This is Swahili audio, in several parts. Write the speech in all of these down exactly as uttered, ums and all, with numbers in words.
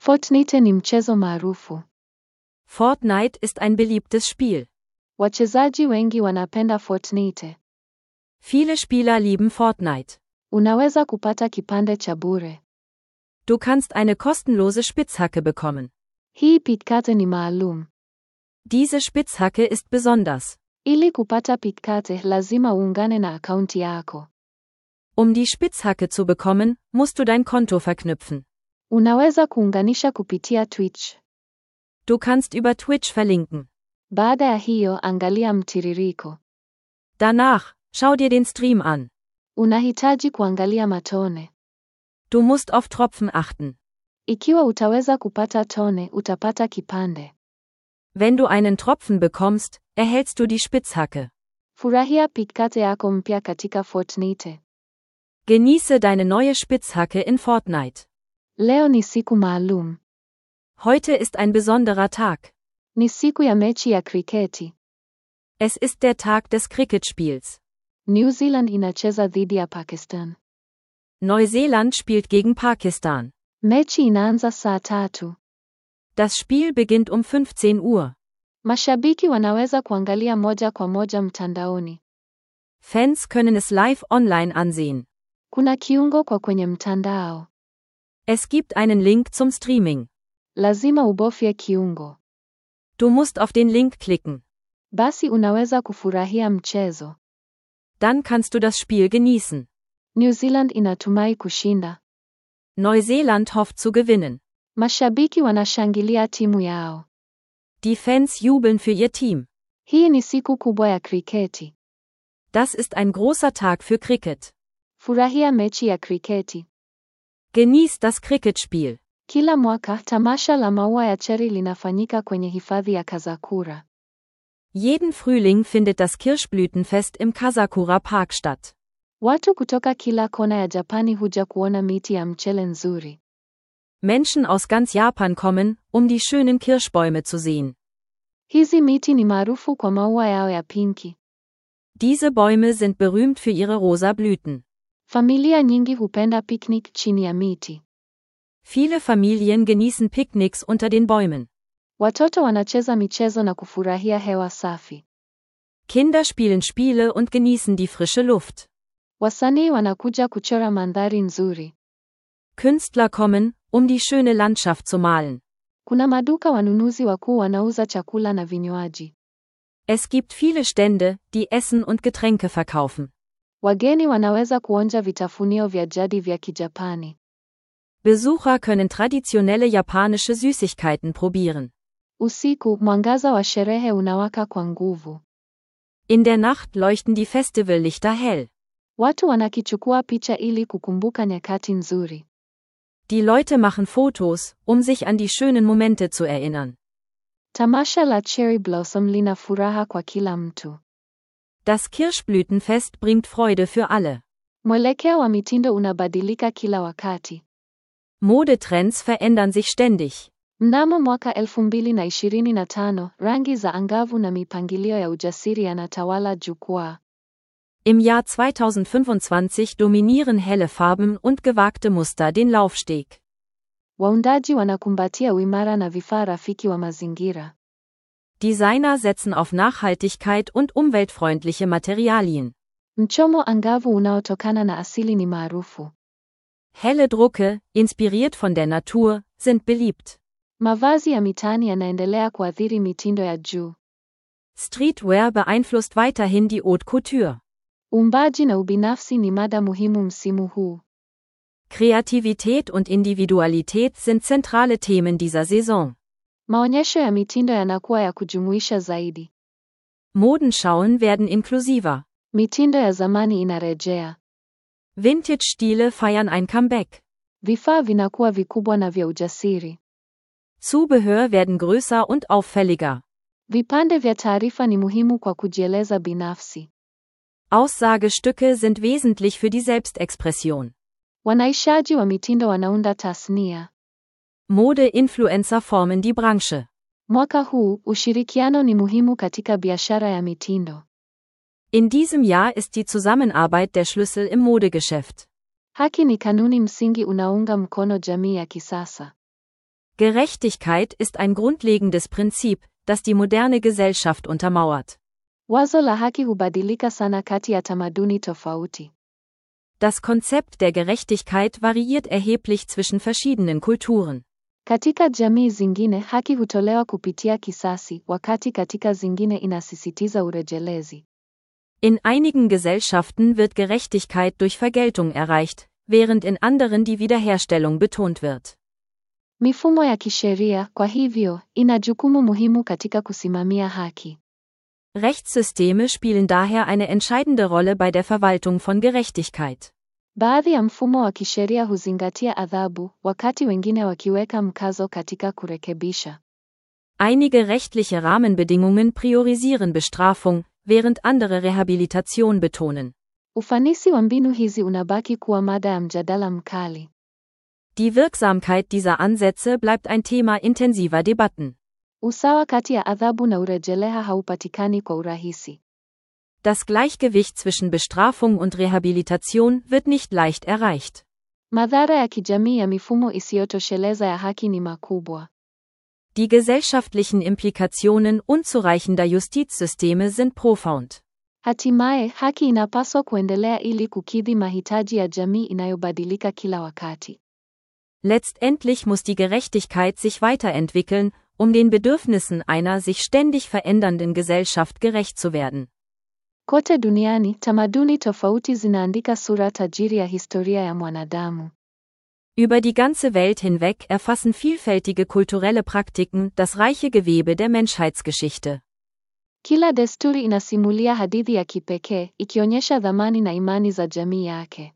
Fortnite ni mchezo maarufu. Fortnite ist ein beliebtes Spiel. Wachezaji wengi wanapenda Fortnite. Viele Spieler lieben Fortnite. Unaweza kupata kipande cha bure. Du kannst eine kostenlose Spitzhacke bekommen. Hii pitkate ni maalum. Diese Spitzhacke ist besonders. Ili kupata pitkate lazima uungane na akaunti yako. Um die Spitzhacke zu bekommen, musst du dein Konto verknüpfen. Unaweza kuunganisha kupitia Twitch. Du kannst über Twitch verlinken. Baada ya hiyo, angalia mtiririko. Danach, schau dir den Stream an. Unahitaji kuangalia matone. Du musst auf Tropfen achten. Ikiwa utaweza kupata tone, utapata kipande. Wenn du einen Tropfen bekommst, erhältst du die Spitzhacke. Furahia pitkate yako mpya katika Fortnite. Genieße deine neue Spitzhacke in Fortnite. Leo ni siku maalum. Heute ist ein besonderer Tag. Ni siku ya mechi ya kriketi. Es ist der Tag des Cricketspiels. New Zealand inacheza dhidi ya Pakistan. Neuseeland spielt gegen Pakistan. Mechi inaanza saa tatu. Das Spiel beginnt um fünfzehn Uhr. Mashabiki wanaweza kuangalia moja kwa moja mtandaoni. Fans können es live online ansehen. Kuna kiungo kwa kwenye mtandao. Es gibt einen Link zum Streaming. Lazima ubofye kiungo. Du musst auf den Link klicken. Basi unaweza kufurahia mchezo. Dann kannst du das Spiel genießen. New Zealand inatumai kushinda. Neuseeland hofft zu gewinnen. Mashabiki wanashangilia timu yao. Die Fans jubeln für ihr Team. Hii ni siku kubwa ya kriketi. Das ist ein großer Tag für Cricket. Furahia mechi ya kriketi. Genieß das Cricketspiel. Kila mwaka, tamasha la maua ya cherry linafanyika kwenye hifadhi ya Kazakura. Jeden Frühling findet das Kirschblütenfest im Kazakura Park statt. Watu kutoka kila kona ya Japani huja kuona miti ya mchele nzuri. Menschen aus ganz Japan kommen, um die schönen Kirschbäume zu sehen. Hizi miti ni maarufu kwa maua yao ya pinki. Diese Bäume sind berühmt für ihre rosa Blüten. Familia nyingi hupenda picnic chini ya miti. Viele Familien genießen Picknicks unter den Bäumen. Watoto wanacheza michezo na kufurahia hewa safi. Kinder spielen Spiele und genießen die frische Luft. Wasanii wanakuja kuchora mandhari nzuri. Künstler kommen, um die schöne Landschaft zu malen. Kuna maduka wanunuzi wakuu wanauza chakula na vinywaji. Es gibt viele Stände, die Essen und Getränke verkaufen. Wageni wanaweza kuonja vitafunio vya jadi vya Kijapani. Besucher können traditionelle japanische Süßigkeiten probieren. Usiku, mwangaza wa sherehe unawaka kwa nguvu. In der Nacht leuchten die Festivallichter hell. Watu wanakichukua picha ili kukumbuka nyakati nzuri. Die Leute machen Fotos, um sich an die schönen Momente zu erinnern. Tamasha la Cherry Blossom lina furaha kwa kila mtu. Das Kirschblütenfest bringt Freude für alle. Mwelekeo wa mitindo unabadilika kila wakati. Modetrends verändern sich ständig. Mnamo mwaka elfu mbili na ishirini na tano, rangi za angavu na mipangilio ya ujasiri yanatawala jukwaa. Im Jahr zweitausendfünfundzwanzig dominieren helle Farben und gewagte Muster den Laufsteg. Waundaji wanakumbatia uimara na vifaa rafiki wa mazingira. Designer setzen auf Nachhaltigkeit und umweltfreundliche Materialien. Mchomo angavu unaotokana na asili ni maarufu. Helle Drucke, inspiriert von der Natur, sind beliebt. Mavazi ya mitaani yanaendelea kuathiri mitindo ya juu. Streetwear beeinflusst weiterhin die Haute Couture. Uumbaji na ubinafsi ni mada muhimu msimu huu. Kreativität und Individualität sind zentrale Themen dieser Saison. Maonyesho ya mitindo yanakuwa ya kujumuisha zaidi. Modenschauen werden inklusiver. Mitindo ya zamani inarejea. Vintage-Stile feiern ein Comeback. Vifaa vinakuwa vikubwa na vya ujasiri. Zubehör werden größer und auffälliger. Vipande vya taarifa ni muhimu kwa kujieleza binafsi. Aussagestücke sind wesentlich für die Selbstexpression. Wanaishaji wa mitindo wanaunda tasnia. Mode-Influencer formen die Branche. Mwaka huu, ushirikiano ni muhimu katika biashara ya mitindo. In diesem Jahr ist die Zusammenarbeit der Schlüssel im Modegeschäft. Haki ni kanuni msingi unaunga mkono jamii ya kisasa. Gerechtigkeit ist ein grundlegendes Prinzip, das die moderne Gesellschaft untermauert. Wazo la haki hubadilika sana kati ya tamaduni tofauti. Das Konzept der Gerechtigkeit variiert erheblich zwischen verschiedenen Kulturen. Katika jamii zingine haki hutolewa kupitia kisasi, wakati katika zingine inasisitiza urejelezi. In einigen Gesellschaften wird Gerechtigkeit durch Vergeltung erreicht, während in anderen die Wiederherstellung betont wird. Mifumo ya kisheria, kwa hivyo, ina jukumu muhimu katika kusimamia haki. Rechtssysteme spielen daher eine entscheidende Rolle bei der Verwaltung von Gerechtigkeit. Baadhi ya mfumo wa kisheria huzingatia adhabu, wakati wengine wakiweka mkazo katika kurekebisha. Einige rechtliche Rahmenbedingungen priorisieren Bestrafung, während andere Rehabilitation betonen. Ufanisi wa mbinu hizi unabaki kuwa mada ya mjadala mkali. Die Wirksamkeit dieser Ansätze bleibt ein Thema intensiver Debatten. Usawa kati ya adhabu na urejeleha haupatikani kwa urahisi. Das Gleichgewicht zwischen Bestrafung und Rehabilitation wird nicht leicht erreicht. Madhara ya kijamii ya mifumo isiyotosheleza ya haki ni makubwa. Die gesellschaftlichen Implikationen unzureichender Justizsysteme sind profound. Hatimaye, haki inapaswa kuendelea ili kukidhi mahitaji ya jamii inayobadilika kila wakati. Letztendlich muss die Gerechtigkeit sich weiterentwickeln, um den Bedürfnissen einer sich ständig verändernden Gesellschaft gerecht zu werden. Kote duniani, tamaduni tofauti zinaandika sura tajiri ya historia ya mwanadamu. Über die ganze Welt hinweg erfassen vielfältige kulturelle Praktiken das reiche Gewebe der Menschheitsgeschichte. Kila desturi inasimulia hadithi ya kipekee, ikionyesha dhamani na imani za jamii yake.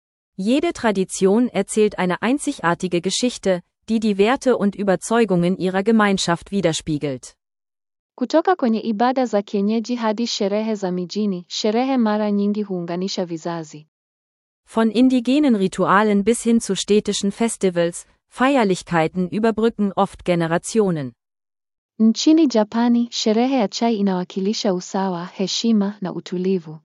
Jede Tradition erzählt eine einzigartige Geschichte, die die Werte und Überzeugungen ihrer Gemeinschaft widerspiegelt. Kutoka kwenye ibada za kienyeji hadi sherehe za mijini, sherehe mara nyingi huunganisha vizazi. Von indigenen Ritualen bis hin zu städtischen Festivals, Feierlichkeiten überbrücken oft Generationen. Nchini Japani, sherehe ya chai inawakilisha usawa, heshima na utulivu.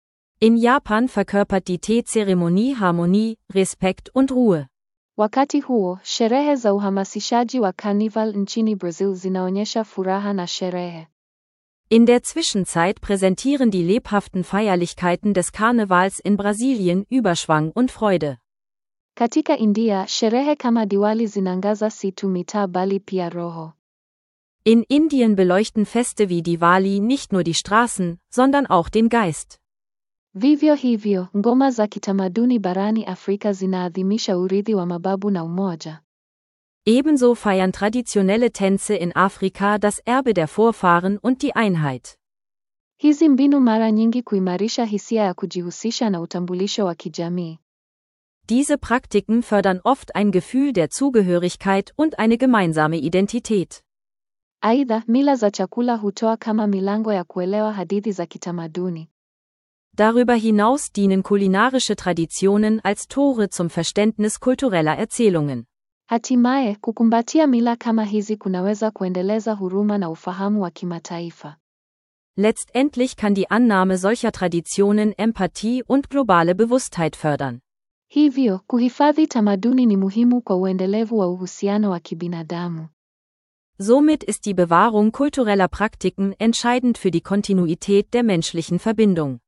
In Japan verkörpert die Teezeremonie Harmonie, Respekt und Ruhe. Wakati huo, sherehe za uhamasishaji wa Carnival nchini Brazil zinaonyesha furaha na sherehe. In der Zwischenzeit präsentieren die lebhaften Feierlichkeiten des Karnevals in Brasilien Überschwang und Freude. Katika India, sherehe kama Diwali zinangaza si tu mitaa bali pia roho. In Indien beleuchten Feste wie Diwali nicht nur die Straßen, sondern auch den Geist. Vivyo hivyo, ngoma za kitamaduni barani Afrika zinaadhimisha urithi wa mababu na umoja. Ebenso feiern traditionelle Tänze in Afrika das Erbe der Vorfahren und die Einheit. Hizi mbinu mara nyingi kuimarisha hisia ya kujihusisha na utambulisho wa kijamii. Diese Praktiken fördern oft ein Gefühl der Zugehörigkeit und eine gemeinsame Identität. Aidha, mila za chakula hutoa kama milango ya kuelewa hadithi za kitamaduni. Darüber hinaus dienen kulinarische Traditionen als Tore zum Verständnis kultureller Erzählungen. Hatimaye, kukumbatia mila kama hizi kunaweza kuendeleza huruma na ufahamu wa kimataifa. Letztendlich kann die Annahme solcher Traditionen Empathie und globale Bewusstheit fördern. Hivyo, kuhifadhi tamaduni ni muhimu kwa uendelevu wa uhusiano wa kibinadamu. Somit ist die Bewahrung kultureller Praktiken entscheidend für die Kontinuität der menschlichen Verbindung.